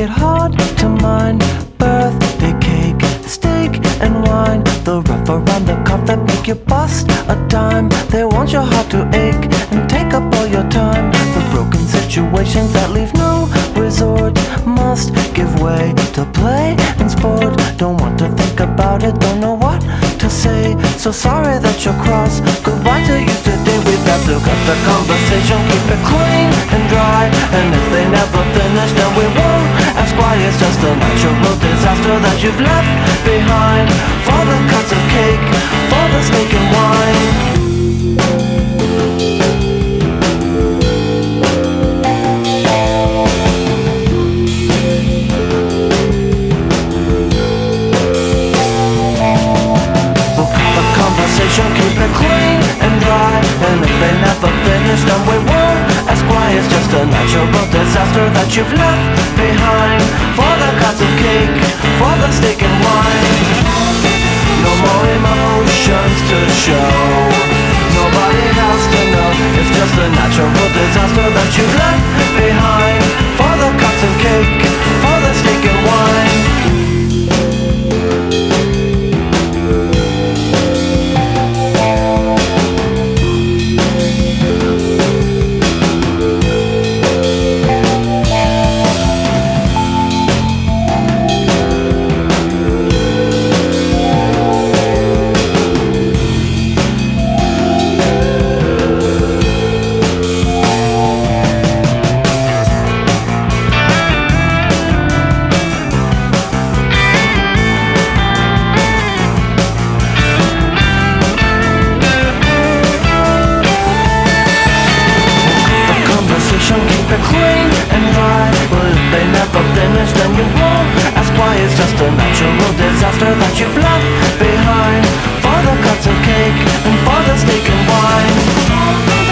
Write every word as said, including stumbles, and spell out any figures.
it hard to mind. Birthday cake, steak and wine, the rough around the cup that make you bust a dime. They want your heart to ache and take up all your time. The broken situations that leave no resort must give way to play and sport. Don't want to think about it, don't know what to say. So sorry that you're cross, goodbye to you today. We've got to cut the conversation, keep it clean and dry. And if they never finish, then we won't ask why. It's just a natural disaster that you've left behind. For the cuts of cake, for the steak and wine. Keep it clean and dry. And if they never finish, then we won't ask why. It's just a natural disaster that you've left behind. For the cuts of cake, for the steak and wine. No more emotions to show, nobody else to know. It's just a natural disaster that you've left behind. For the cuts of cake, for the steak and wine. Keep it clean and dry. Well, if they never finish, then you won't ask why. It's just a natural disaster that you've left behind. For the cuts of cake and for the steak and wine.